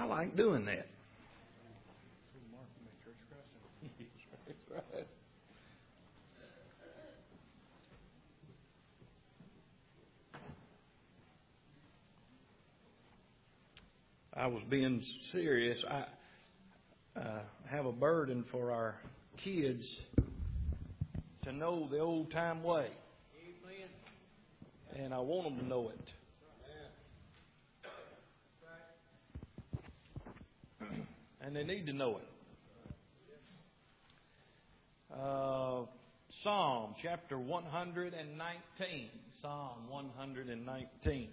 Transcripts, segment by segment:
I like doing that. I was being serious. I have a burden for our kids to know the old time way. And I want them to know it. And they need to know it. Psalm chapter 119. Psalm 119.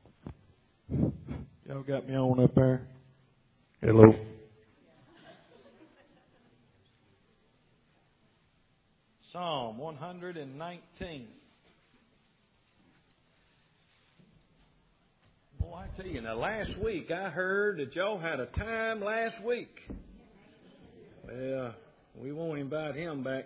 Y'all got me on up there? Hello. Psalm 119. Boy, I tell you, now last week I heard that y'all had a time last week. Well, we won't invite him back.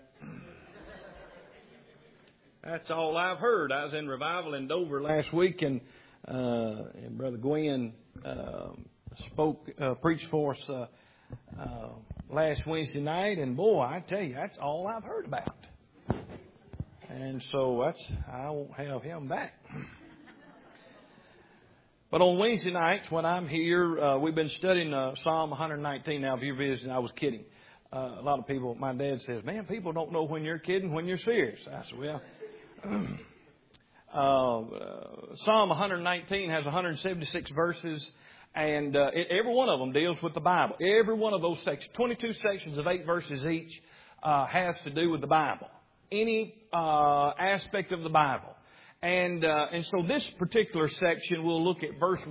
That's all I've heard. I was in revival in Dover last week, and Brother Gwen preached for us last Wednesday night, and boy, I tell you, that's all I've heard about. And so I won't have him back. But on Wednesday nights when I'm here, we've been studying Psalm 119. Now, if you're visiting, I was kidding. A lot of people, my dad says, man, people don't know when you're kidding, when you're serious. I said, well, Psalm 119 has 176 verses, and every one of them deals with the Bible. Every one of those sections, 22 sections of 8 verses each, has to do with the Bible. Any aspect of the Bible. And so this particular section, we'll look at verse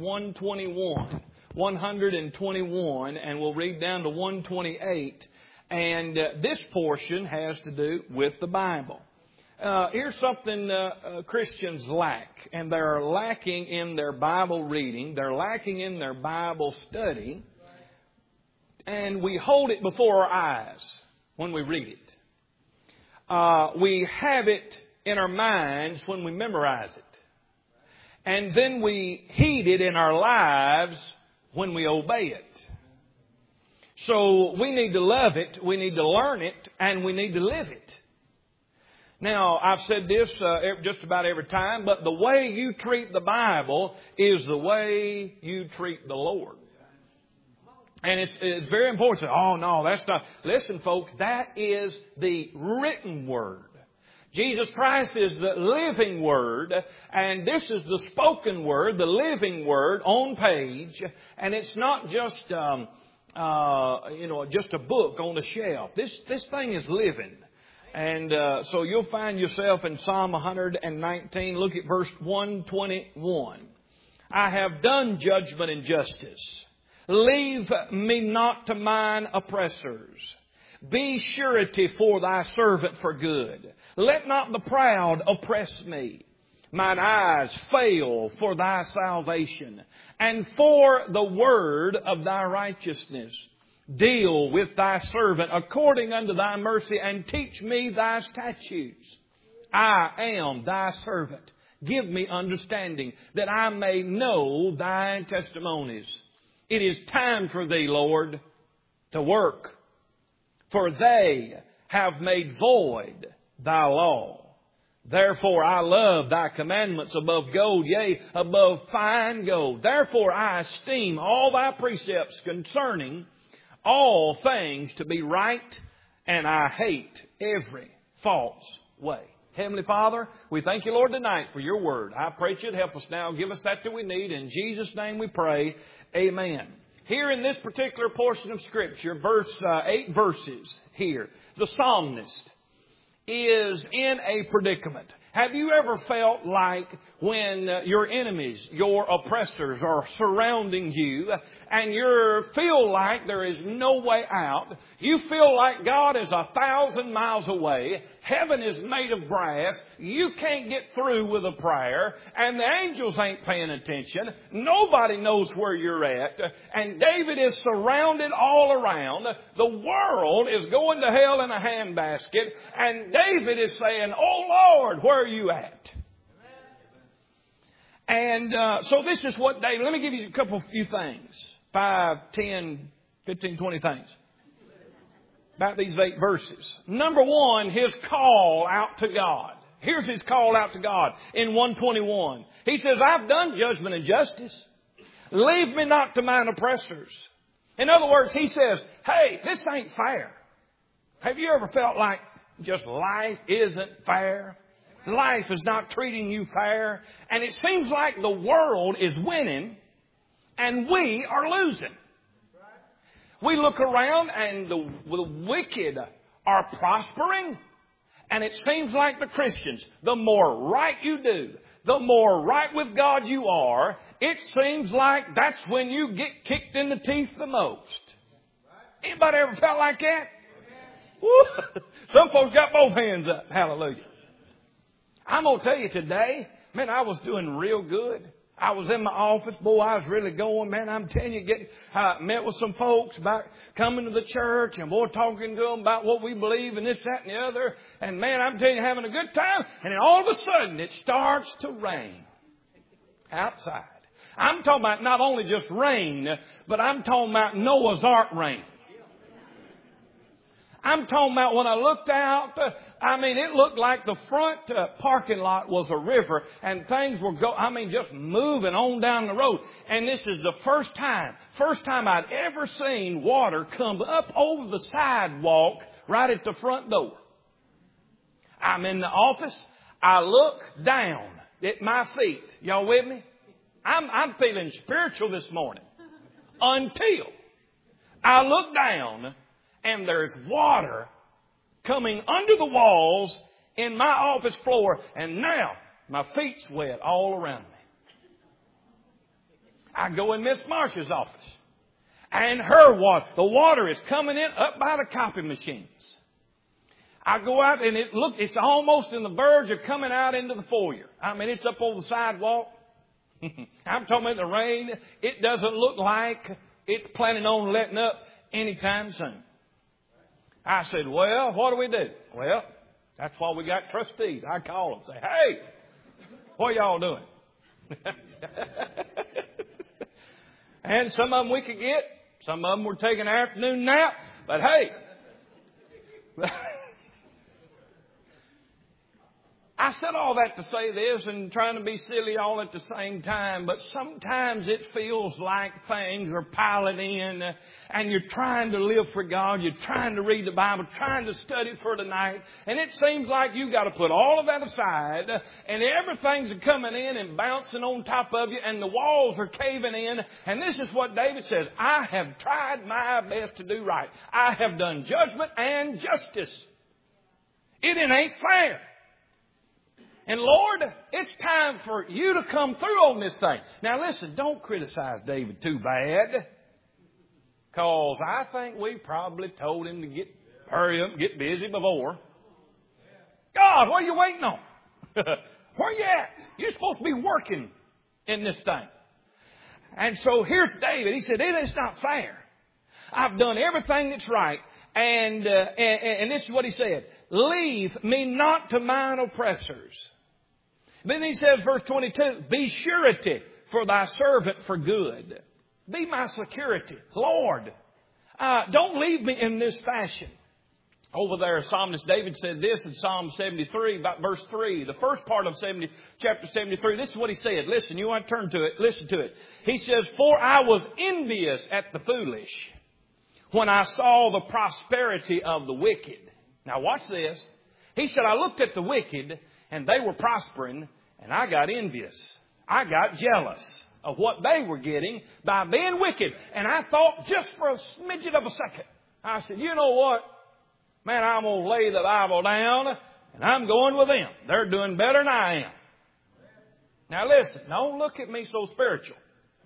121, and we'll read down to 128. And this portion has to do with the Bible. Here's something Christians lack, and they're lacking in their Bible reading. They're lacking in their Bible study. And we hold it before our eyes when we read it. We have it in our minds when we memorize it. And then we heed it in our lives when we obey it. So we need to love it, we need to learn it, and we need to live it. Now, I've said this just about every time, but the way you treat the Bible is the way you treat the Lord. And it's very important. Oh, no, that's not. Listen, folks, that is the written Word. Jesus Christ is the living Word, and this is the spoken Word, the living Word on page. And it's not just, just a book on the shelf. This thing is living. And so you'll find yourself in Psalm 119. Look at verse 121. I have done judgment and justice. Leave me not to mine oppressors. Be surety for thy servant for good. Let not the proud oppress me. Mine eyes fail for thy salvation, and for the word of thy righteousness. Deal with thy servant according unto thy mercy, and teach me thy statutes. I am thy servant. Give me understanding, that I may know thy testimonies. It is time for thee, Lord, to work, for they have made void thy law. Therefore I love thy commandments above gold, yea, above fine gold. Therefore I esteem all thy precepts concerning all things to be right, and I hate every false way. Heavenly Father, we thank you, Lord, tonight for your word. I pray that you'd help us now. Give us that we need. In Jesus' name we pray. Amen. Here in this particular portion of Scripture, 8 verses here, the psalmist is in a predicament. Have you ever felt like when your enemies, your oppressors are surrounding you and you feel like there is no way out? You feel like God is 1,000 miles away. Heaven is made of brass. You can't get through with a prayer. And the angels ain't paying attention. Nobody knows where you're at. And David is surrounded all around. The world is going to hell in a handbasket. And David is saying, oh Lord, where are you at? And so this is what David, let me give you few things. 5, 10, 15, 20 things about these 8 verses. Number 1, his call out to God. Here's his call out to God in 121. He says, I've done judgment and justice. Leave me not to mine oppressors. In other words, he says, hey, this ain't fair. Have you ever felt like just life isn't fair? Life is not treating you fair. And it seems like the world is winning and we are losing. We look around and the wicked are prospering. And it seems like the Christians, the more right you do, the more right with God you are, it seems like that's when you get kicked in the teeth the most. Anybody ever felt like that? Woo. Some folks got both hands up. Hallelujah. I'm going to tell you today, man, I was doing real good. I was in my office. Boy, I was really going, man. I'm telling you, met with some folks about coming to the church and boy, talking to them about what we believe and this, that, and the other. And man, I'm telling you, having a good time. And then all of a sudden, it starts to rain outside. I'm talking about not only just rain, but I'm talking about Noah's Ark rain. I'm talking about when I looked out, it looked like the front parking lot was a river and things were just moving on down the road. And this is the first time I'd ever seen water come up over the sidewalk right at the front door. I'm in the office. I look down at my feet. Y'all with me? I'm feeling spiritual this morning until I look down and there's water coming under the walls in my office floor. And now my feet's wet all around me. I go in Miss Marsh's office. And the water is coming in up by the copy machines. I go out and it's almost in the verge of coming out into the foyer. It's up over the sidewalk. I'm talking about the rain. It doesn't look like it's planning on letting up anytime soon. I said, well, what do we do? Well, that's why we got trustees. I call them and say, hey, what y'all doing? And some of them we could get. Some of them were taking an afternoon nap. But hey, I said all that to say this and trying to be silly all at the same time, but sometimes it feels like things are piling in and you're trying to live for God, you're trying to read the Bible, trying to study for tonight, and it seems like you got to put all of that aside and everything's coming in and bouncing on top of you and the walls are caving in. And this is what David says, I have tried my best to do right. I have done judgment and justice. It ain't fair. And Lord, it's time for you to come through on this thing. Now listen, don't criticize David too bad. Because I think we probably told him to hurry up and get busy before. God, what are you waiting on? Where are you at? You're supposed to be working in this thing. And so here's David. He said, it's not fair. I've done everything that's right. And this is what he said. Leave me not to mine oppressors. Then he says, verse 22, be surety for thy servant for good. Be my security. Lord, don't leave me in this fashion. Over there, Psalmist David said this in Psalm 73, about verse 3. The first part of chapter 73, this is what he said. Listen, you want to turn to it. Listen to it. He says, for I was envious at the foolish when I saw the prosperity of the wicked. Now watch this. He said, I looked at the wicked and they were prospering and I got envious. I got jealous of what they were getting by being wicked. And I thought just for a smidget of a second, I said, you know what? Man, I'm going to lay the Bible down and I'm going with them. They're doing better than I am. Now listen, don't look at me so spiritual.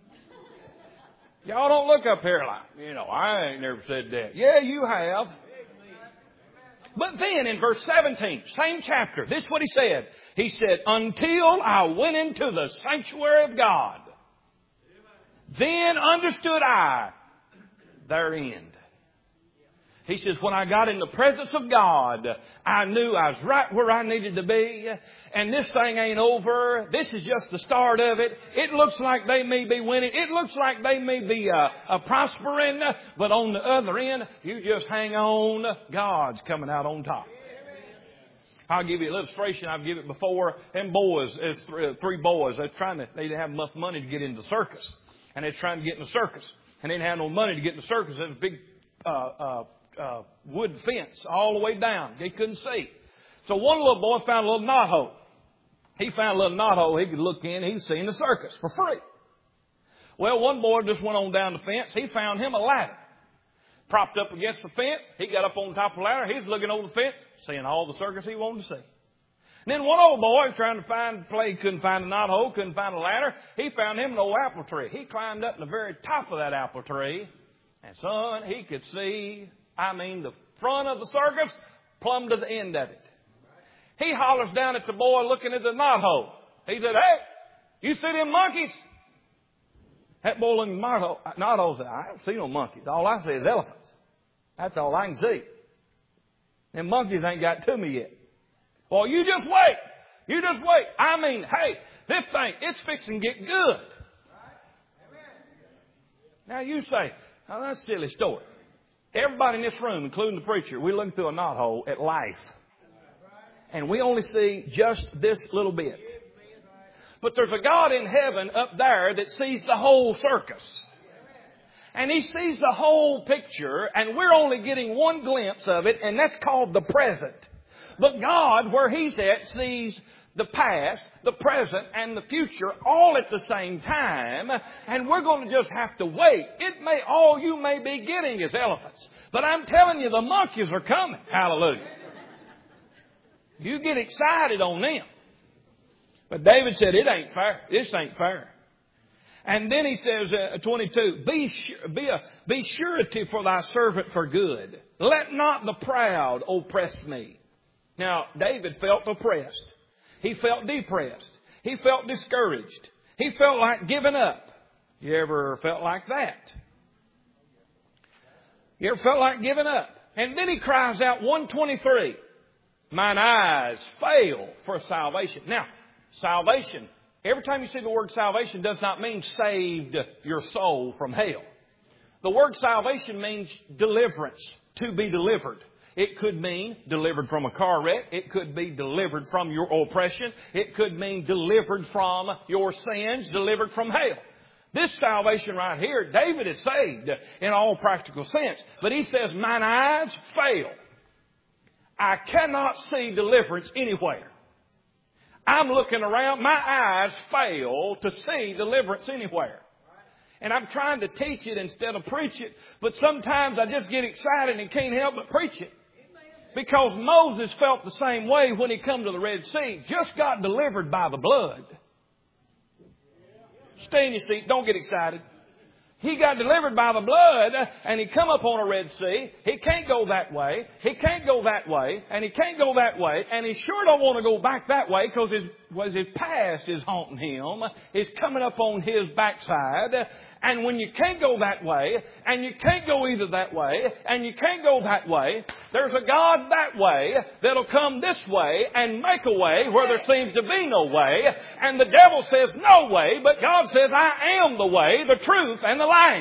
Y'all don't look up here like, I ain't never said that. Yeah, you have. But then in verse 17, same chapter, this is what he said. He said, until I went into the sanctuary of God, then understood I their end. He says, when I got in the presence of God, I knew I was right where I needed to be. And this thing ain't over. This is just the start of it. It looks like they may be winning. It looks like they may be prospering. But on the other end, you just hang on. God's coming out on top. I'll give you an illustration. I've given it before. Them boys, there's three boys. They didn't have enough money to get into the circus. And they're trying to get in the circus. And they didn't have no money to get in the circus. There was a big wood fence all the way down. They couldn't see. So one little boy found a little knothole. He found a little knothole he could look in. He was seeing the circus for free. Well, one boy just went on down the fence. He found him a ladder. Propped up against the fence. He got up on top of the ladder. He's looking over the fence, seeing all the circus he wanted to see. And then one old boy trying to find play, couldn't find a knothole, couldn't find a ladder. He found him an old apple tree. He climbed up to the very top of that apple tree. And son, he could see, the front of the circus plumb to the end of it. He hollers down at the boy looking at the knothole. He said, hey, you see them monkeys? That boy looking at the knothole said, I don't see no monkeys. All I see is elephants. That's all I can see. Them monkeys ain't got to me yet. Well, you just wait. You just wait. Hey, this thing, it's fixing to get good. Now you say, now that's a silly story. Everybody in this room, including the preacher, we look through a knothole at life. And we only see just this little bit. But there's a God in heaven up there that sees the whole circus. And He sees the whole picture, and we're only getting one glimpse of it, and that's called the present. But God, where He's at, sees the past, the present, and the future all at the same time. And we're going to just have to wait. All you may be getting is elephants. But I'm telling you, the monkeys are coming. Hallelujah. You get excited on them. But David said, it ain't fair. This ain't fair. And then he says, 22, be surety for thy servant for good. Let not the proud oppress me. Now, David felt oppressed. He felt depressed. He felt discouraged. He felt like giving up. You ever felt like that? You ever felt like giving up? And then he cries out, 123, mine eyes fail for salvation. Now, salvation, every time you see the word salvation, does not mean saved your soul from hell. The word salvation means deliverance, to be delivered. It could mean delivered from a car wreck. It could be delivered from your oppression. It could mean delivered from your sins, delivered from hell. This salvation right here, David is saved in all practical sense. But he says, mine eyes fail. I cannot see deliverance anywhere. I'm looking around. My eyes fail to see deliverance anywhere. And I'm trying to teach it instead of preach it. But sometimes I just get excited and can't help but preach it. Because Moses felt the same way when he come to the Red Sea. Just got delivered by the blood. Stay in your seat. Don't get excited. He got delivered by the blood and he come up on a Red Sea. He can't go that way. He can't go that way. And he can't go that way. And he sure don't want to go back that way because his past is haunting him. It's coming up on his backside. And when you can't go that way, and you can't go either that way, and you can't go that way, there's a God that way that'll come this way and make a way where there seems to be no way. And the devil says no way, but God says I am the way, the truth, and the life.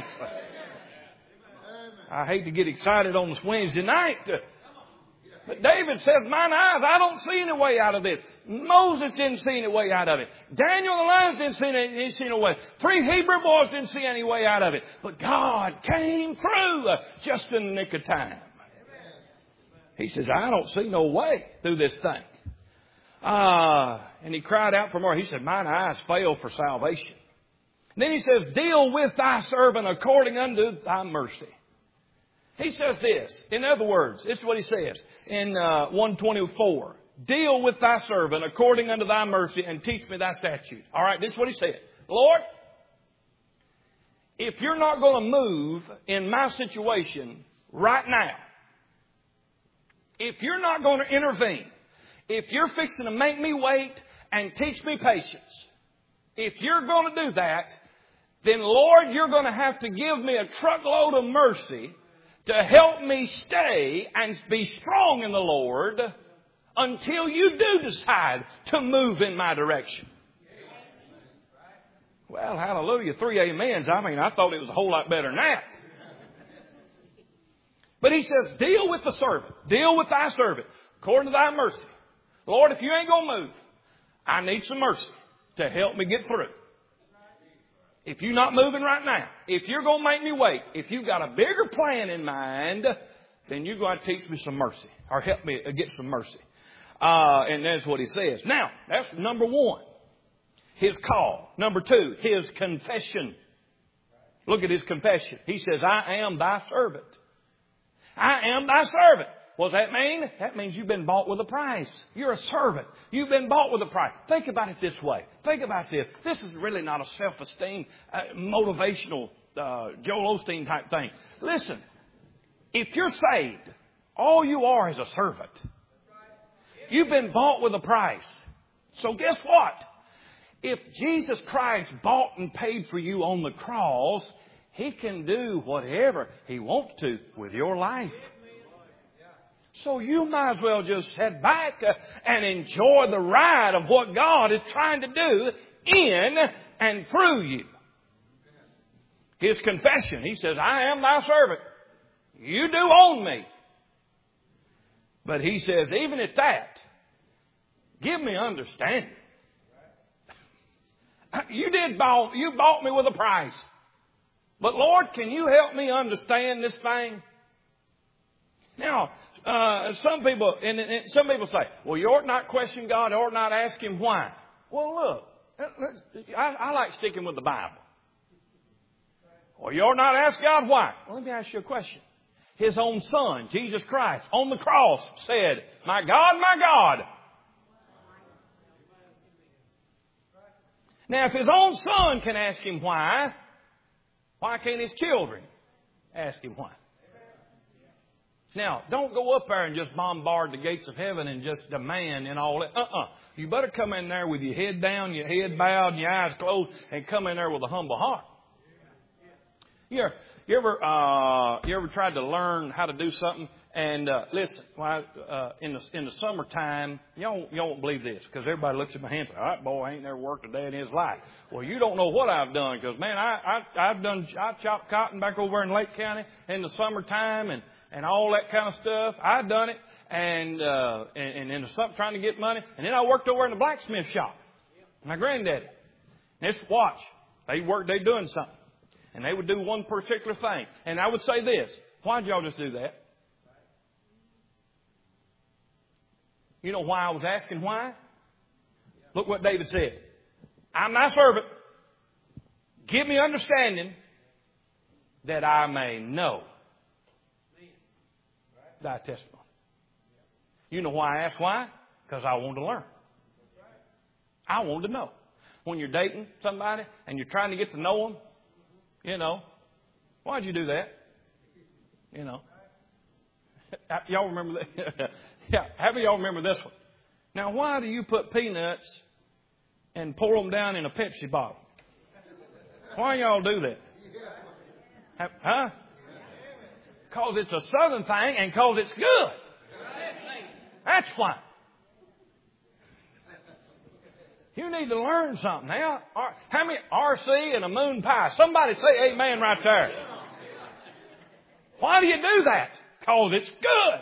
I hate to get excited on this Wednesday night. But David says, mine eyes, I don't see any way out of this. Moses didn't see any way out of it. Daniel the lions didn't see any way. 3 Hebrew boys didn't see any way out of it. But God came through just in the nick of time. He says, I don't see no way through this thing. And he cried out for more. He said, mine eyes fail for salvation. And then he says, deal with thy servant according unto thy mercy. He says this. In other words, this is what he says in 124. Deal with thy servant according unto thy mercy and teach me thy statutes. All right, this is what he said. Lord, if you're not going to move in my situation right now, if you're not going to intervene, if you're fixing to make me wait and teach me patience, if you're going to do that, then Lord, you're going to have to give me a truckload of mercy to help me stay and be strong in the Lord until you do decide to move in my direction. Well, hallelujah. 3 amens. I mean, I thought it was a whole lot better than that. But he says, deal with the servant. Deal with thy servant according to thy mercy. Lord, if you ain't going to move, I need some mercy to help me get through. If you're not moving right now, if you're going to make me wait, if you've got a bigger plan in mind, then you're going to teach me some mercy or help me get some mercy. And that's what he says. Now, that's number one, his call. Number two, his confession. Look at his confession. He says, I am thy servant. I am thy servant. What does that mean? That means you've been bought with a price. You're a servant. You've been bought with a price. Think about it this way. Think about this. This is really not a self-esteem, motivational, Joel Osteen type thing. Listen, if you're saved, all you are is a servant. You've been bought with a price. So guess what? If Jesus Christ bought and paid for you on the cross, He can do whatever He wants to with your life. So you might as well just head back and enjoy the ride of what God is trying to do in and through you. His confession, He says, I am thy servant. You do own me. But He says, even at that, give me understanding. You bought me with a price. But Lord, can you help me understand this thing? Now, some people say, well, you ought not question God, you ought not ask Him why. Well, look, I like sticking with the Bible. Well, you ought not ask God why. Well, let me ask you a question. His own Son, Jesus Christ, on the cross said, my God, my God. Now, if His own Son can ask Him why can't His children ask Him why? Now, don't go up there and just bombard the gates of heaven and just demand and all that. You better come in there with your head down, your head bowed, and your eyes closed, and come in there with a humble heart. You ever tried to learn how to do something? And listen, in the summertime, y'all won't believe this because everybody looks at my hand. All right, boy, ain't never worked a day in his life. Well, you don't know what I've done because man, I chopped cotton back over in Lake County in the summertime and all that kind of stuff. I've done it and in the summer trying to get money. And then I worked over in the blacksmith shop. My granddaddy. And just watch. They doing something. And they would do one particular thing. And I would say this. Why'd y'all just do that? You know why I was asking why? Look what David said. I'm thy servant. Give me understanding that I may know thy testimony. You know why I asked why? Because I wanted to learn. I wanted to know. When you're dating somebody and you're trying to get to know them, you know, why'd you do that? You know. Y'all remember that? Yeah, how many of y'all remember this one? Now, why do you put peanuts and pour them down in a Pepsi bottle? Why y'all do that? Huh? Because it's a southern thing and because it's good. That's why. You need to learn something now. How many RC and a moon pie? Somebody say amen right there. Why do you do that? Because it's good.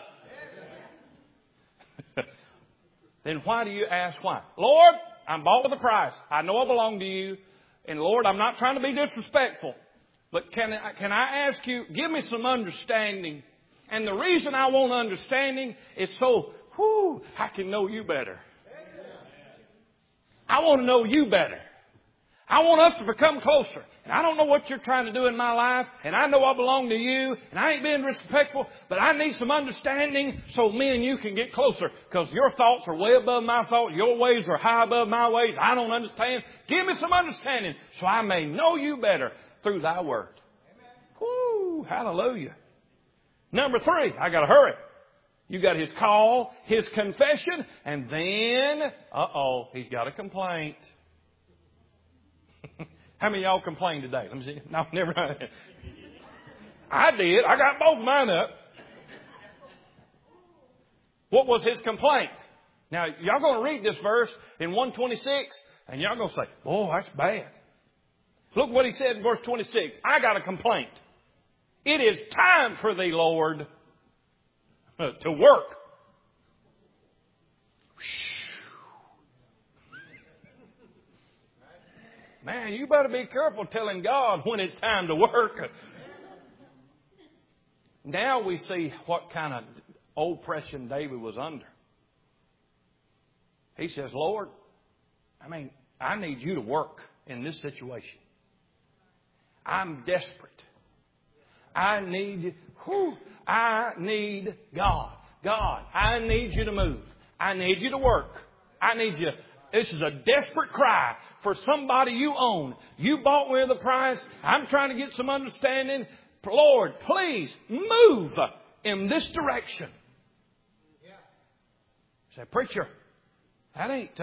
Then why do you ask why? Lord, I'm bought with a price. I know I belong to you. And Lord, I'm not trying to be disrespectful. But can I ask you, give me some understanding. And the reason I want understanding is so, I can know you better. I want to know you better. I want us to become closer. And I don't know what you're trying to do in my life. And I know I belong to you. And I ain't being disrespectful. But I need some understanding so me and you can get closer. Because your thoughts are way above my thoughts. Your ways are high above my ways. I don't understand. Give me some understanding so I may know you better through thy word. Woo, hallelujah. Number 3, I got to hurry. You got his call, his confession, and then, he's got a complaint. How many of y'all complain today? Let me see. No, never. I did. I got both mine up. What was his complaint? Now, y'all going to read this verse in 126, and y'all going to say, oh, that's bad. Look what he said in verse 26. I got a complaint. It is time for thee, Lord, to work. Man, you better be careful telling God when it's time to work. Now we see what kind of oppression David was under. He says, Lord, I need you to work in this situation. I'm desperate. I need God. God, I need you to move. I need you to work. I need you. This is a desperate cry for somebody you own. You bought me with a price. I'm trying to get some understanding. Lord, please move in this direction. Say, preacher, that ain't,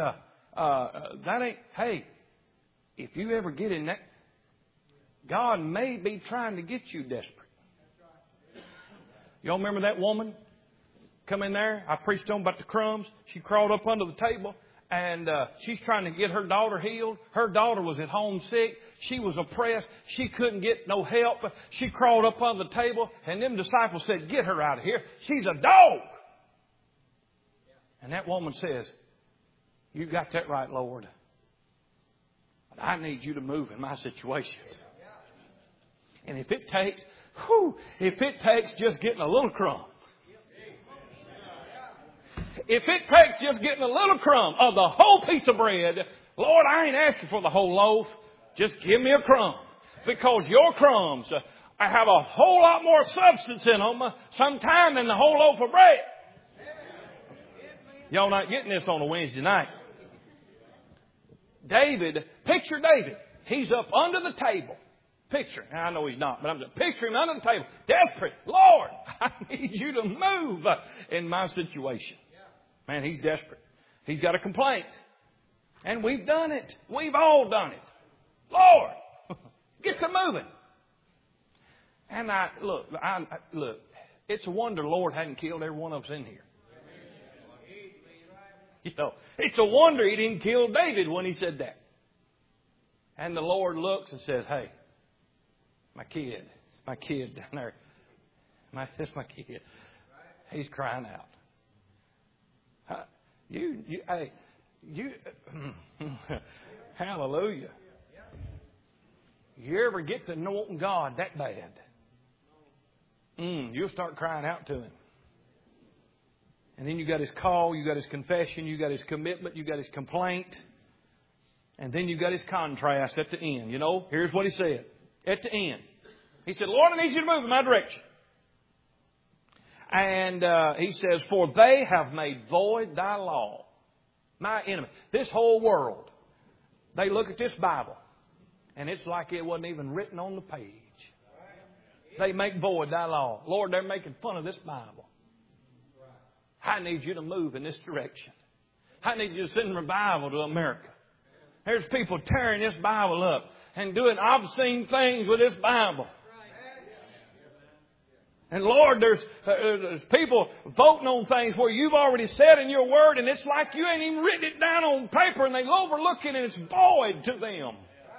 hey, if you ever get in that, God may be trying to get you desperate. Y'all remember that woman come in there? I preached on about the crumbs. She crawled up under the table and she's trying to get her daughter healed. Her daughter was at home sick. She was oppressed. She couldn't get no help. She crawled up under the table and them disciples said, get her out of here. She's a dog. And that woman says, you got that right, Lord. But I need you to move in my situation. And if it takes just getting a little crumb. If it takes just getting a little crumb of the whole piece of bread, Lord, I ain't asking for the whole loaf. Just give me a crumb. Because your crumbs have a whole lot more substance in them sometime than the whole loaf of bread. Y'all not getting this on a Wednesday night. Picture David. He's up under the table. Picture. I know he's not, but I'm just picturing him under the table. Desperate. Lord, I need you to move in my situation. Man, he's desperate. He's got a complaint. And we've done it. We've all done it. Lord, get to moving. And look, it's a wonder the Lord hadn't killed every one of us in here. You know, it's a wonder He didn't kill David when He said that. And the Lord looks and says, hey, my kid down there. That's my kid. He's crying out. Hallelujah. You ever get to know God that bad? You'll start crying out to Him. And then you got His call, you got His confession, you got His commitment, you got His complaint. And then you got His contrast at the end. You know, here's what He said. At the end. He said, Lord, I need you to move in my direction. And He says, for they have made void thy law. My enemy. This whole world. They look at this Bible. And it's like it wasn't even written on the page. They make void thy law. Lord, they're making fun of this Bible. I need you to move in this direction. I need you to send revival to America. There's people tearing this Bible up and doing obscene things with this Bible. And Lord, there's people voting on things where you've already said in your word, and it's like you ain't even written it down on paper, and they overlook it, and it's void to them.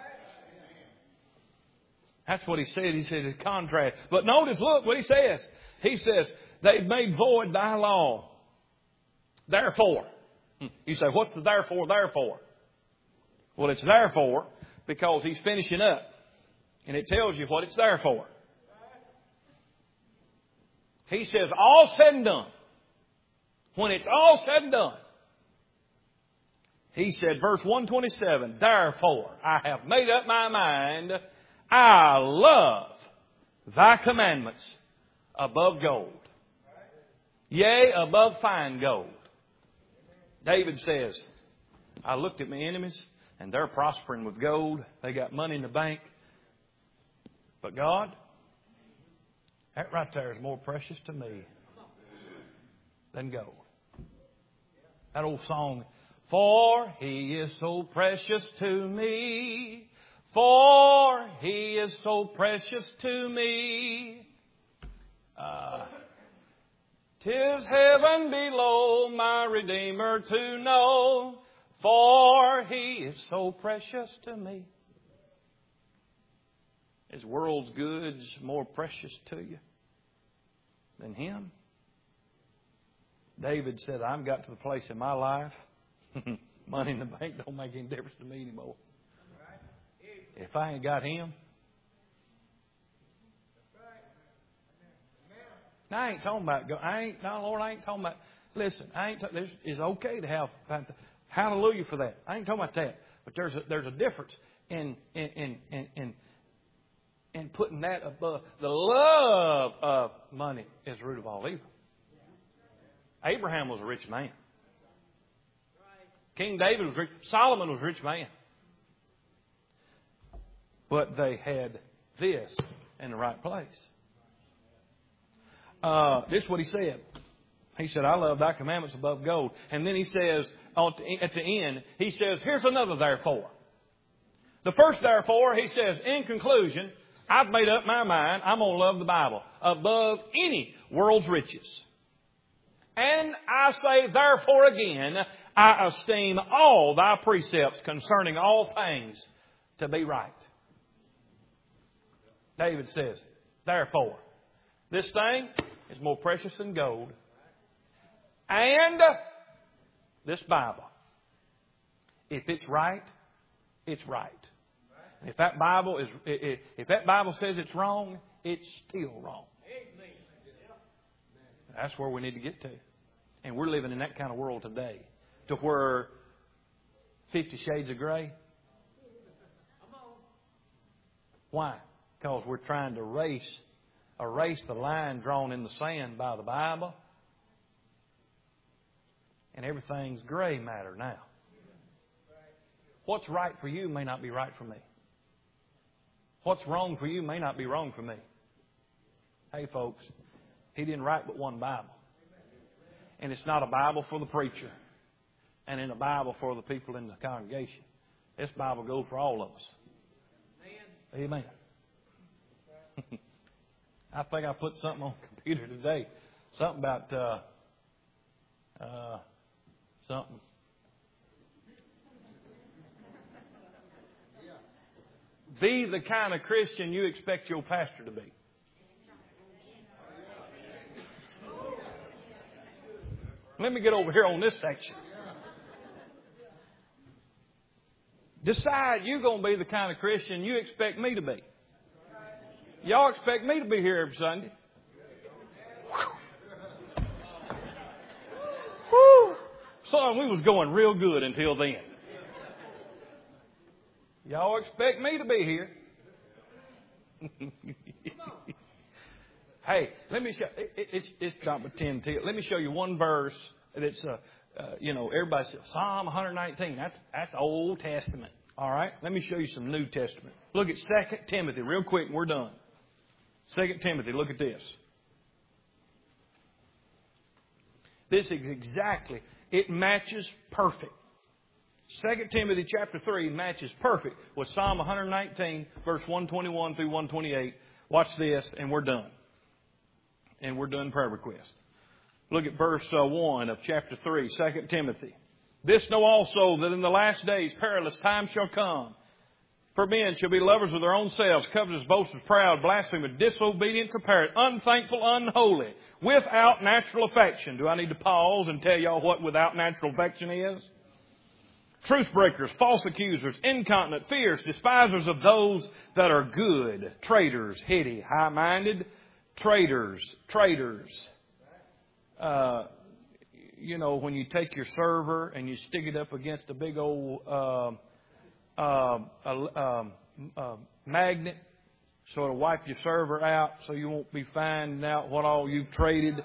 That's what He said. He says it's contrary. But notice, look what He says. He says, they've made void thy law. Therefore. You say, what's the therefore? Well, it's therefore because He's finishing up. And it tells you what it's there for. He says, all said and done. When it's all said and done. He said, verse 127, therefore I have made up my mind, I love thy commandments above gold. Yea, above fine gold. David says, I looked at my enemies and they're prospering with gold. They got money in the bank. But God, that right there is more precious to me than gold. That old song, for He is so precious to me. For He is so precious to me. 'Tis heaven below, my Redeemer to know, for He is so precious to me. Is world's goods more precious to you than Him? David said, I've got to the place in my life, money in the bank don't make any difference to me anymore. If I ain't got Him. Now, I ain't talking about, Lord, I ain't talking about, listen, it's okay to have, hallelujah for that. I ain't talking about that. But there's a difference in putting that above. The love of money is the root of all evil. Abraham was a rich man. King David was rich. Solomon was a rich man. But they had this in the right place. This is what he said. He said, I love thy commandments above gold. And then he says, at the end, he says, here's another therefore. The first therefore, he says, in conclusion, I've made up my mind, I'm going to love the Bible above any world's riches. And I say, therefore again, I esteem all thy precepts concerning all things to be right. David says, therefore, this thing is more precious than gold. And this Bible, if it's right, it's right. If that Bible says it's wrong, it's still wrong. That's where we need to get to. And we're living in that kind of world today, to where 50 Shades of Grey. Why? Because we're trying to erase the line drawn in the sand by the Bible. And everything's gray matter now. What's right for you may not be right for me. What's wrong for you may not be wrong for me. Hey, folks, He didn't write but one Bible. And it's not a Bible for the preacher and in a Bible for the people in the congregation. This Bible goes for all of us. Amen. I think I put something on the computer today. Something about something. Be the kind of Christian you expect your pastor to be. Let me get over here on this section. Decide you're going to be the kind of Christian you expect me to be. Y'all expect me to be here every Sunday. Whew. Son, we was going real good until then. Y'all expect me to be here. Hey, let me show. It's John 10. Let me show you one verse that's, everybody says Psalm 119. That's Old Testament. All right. Let me show you some New Testament. Look at 2 Timothy real quick, and we're done. 2 Timothy. Look at this. This is exactly. It matches perfect. 2 Timothy chapter 3 matches perfect with Psalm 119, verse 121 through 128. Watch this, and we're done. And we're doing prayer request. Look at verse 1 of chapter 3, 2 Timothy. This know also that in the last days perilous times shall come. For men shall be lovers of their own selves, covetous, boasters, proud, blasphemers, disobedient to parents, unthankful, unholy, without natural affection. Do I need to pause and tell y'all what without natural affection is? Truce breakers, false accusers, incontinent, fierce, despisers of those that are good, traitors, heady, high-minded, traitors. When you take your server and you stick it up against a big old magnet so it'll wipe your server out so you won't be finding out what all you've traded.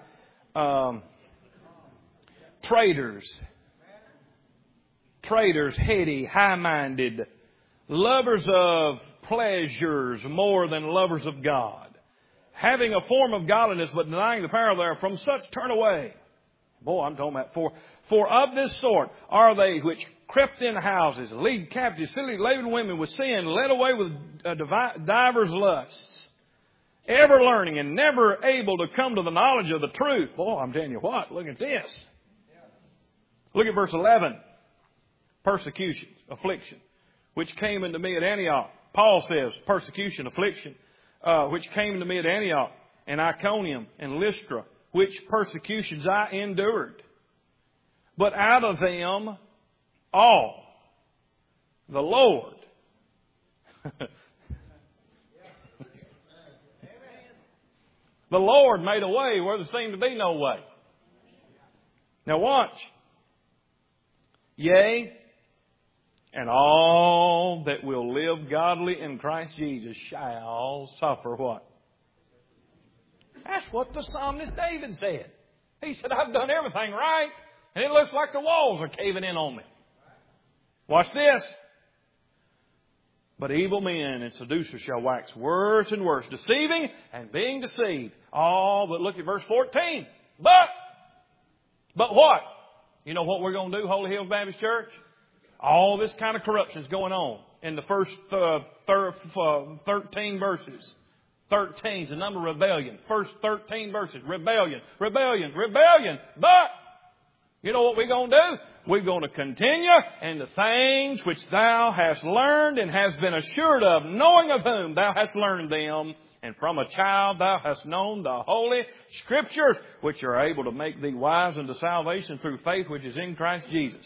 Traitors, heady, high-minded, lovers of pleasures more than lovers of God, having a form of godliness but denying the power thereof. From such turn away. Boy, I'm talking about for of this sort are they which crept in houses, lead captive, silly laden women with sin, led away with divers lusts, ever learning and never able to come to the knowledge of the truth. Boy, I'm telling you what, look at this. Look at verse 11. Persecution, affliction, which came into me at Antioch. Paul says, persecution, affliction, which came to me at Antioch and Iconium and Lystra, which persecutions I endured. But out of them all, the Lord the Lord made a way where there seemed to be no way. Now watch. Yea, and all that will live godly in Christ Jesus shall suffer what? That's what the psalmist David said. He said, I've done everything right, and it looks like the walls are caving in on me. Watch this. But evil men and seducers shall wax worse and worse, deceiving and being deceived. All but look at verse 14. But what? You know what we're going to do, Holy Hills Baptist Church? All this kind of corruption is going on in the first 13 verses. 13 is the number of rebellion. First 13 verses. Rebellion, rebellion, rebellion. But you know what we're going to do? We're going to continue in the things which thou hast learned and hast been assured of, knowing of whom thou hast learned them. And from a child thou hast known the Holy Scriptures, which are able to make thee wise unto salvation through faith which is in Christ Jesus.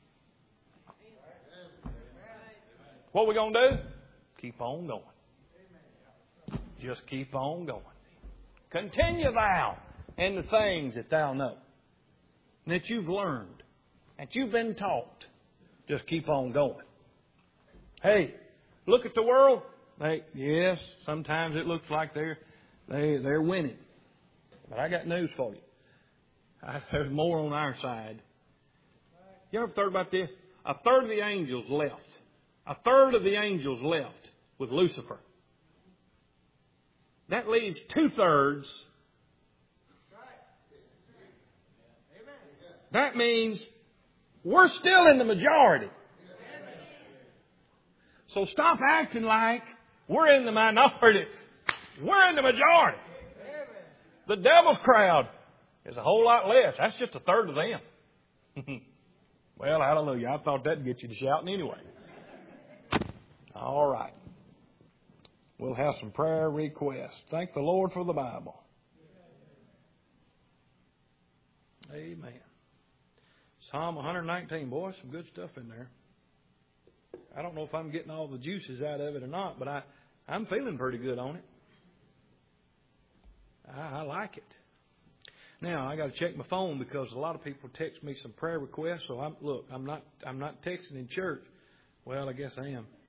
What we going to do? Keep on going. Just keep on going. Continue thou in the things that thou know, that you've learned, that you've been taught. Just keep on going. Hey, look at the world. Yes, sometimes it looks like they're winning. But I got news for you. There's more on our side. You ever thought about this? A third of the angels left. A third of the angels left with Lucifer. That leaves 2/3. That means we're still in the majority. So stop acting like we're in the minority. We're in the majority. The devil's crowd is a whole lot less. That's just 1/3 of them. Well, hallelujah. I thought that'd get you to shouting anyway. All right. We'll have some prayer requests. Thank the Lord for the Bible. Amen. Psalm 119. Boy, some good stuff in there. I don't know if I'm getting all the juices out of it or not, but I'm feeling pretty good on it. I like it. Now, I got to check my phone because a lot of people text me some prayer requests. So I'm not texting in church. Well, I guess I am.